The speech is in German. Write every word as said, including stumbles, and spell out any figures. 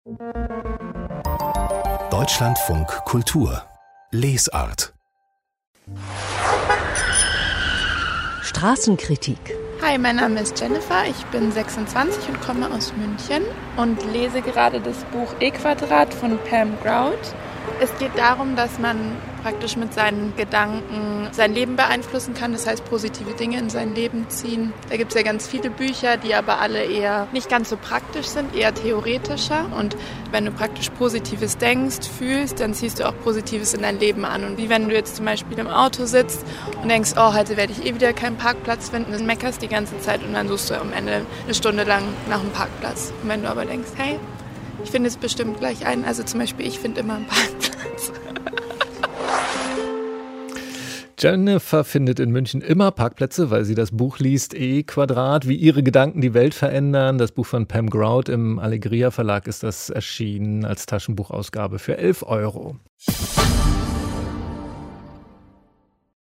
Deutschlandfunk Kultur Lesart. Straßenkritik. Hi, mein Name ist Jennifer, ich bin sechsundzwanzig und komme aus München und lese gerade das Buch E-Quadrat von Pam Grout. Es geht darum, dass man praktisch mit seinen Gedanken sein Leben beeinflussen kann, das heißt positive Dinge in sein Leben ziehen. Da gibt es ja ganz viele Bücher, die aber alle eher nicht ganz so praktisch sind, eher theoretischer. Und wenn du praktisch Positives denkst, fühlst, dann ziehst du auch Positives in dein Leben an. Und wie wenn du jetzt zum Beispiel im Auto sitzt und denkst, oh, heute werde ich eh wieder keinen Parkplatz finden, dann meckerst die ganze Zeit und dann suchst du am Ende eine Stunde lang nach einem Parkplatz. Und wenn du aber denkst, hey, ich finde es bestimmt gleich einen, also zum Beispiel ich finde immer einen Parkplatz. Jennifer findet in München immer Parkplätze, weil sie das Buch liest, E-Quadrat, wie ihre Gedanken die Welt verändern. Das Buch von Pam Grout im Allegria Verlag ist das erschienen als Taschenbuchausgabe für elf Euro.